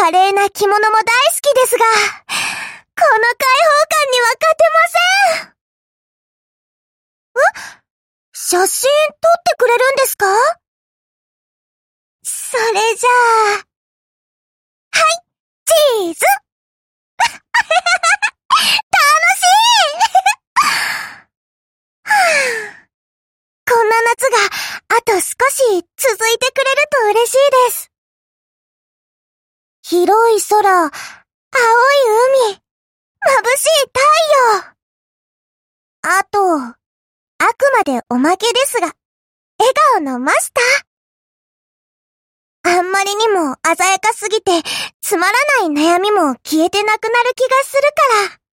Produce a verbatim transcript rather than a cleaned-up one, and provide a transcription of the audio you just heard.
華麗な着物も大好きですが、この開放感には勝てません。え？写真撮ってくれるんですか？それじゃあ、はい、チーズ楽しいはぁこんな夏があと少し続いてくれると嬉しいです。広い空、青い海、眩しい太陽。あと、あくまでおまけですが、笑顔のマスター。あんまりにも鮮やかすぎて、つまらない悩みも消えてなくなる気がするから。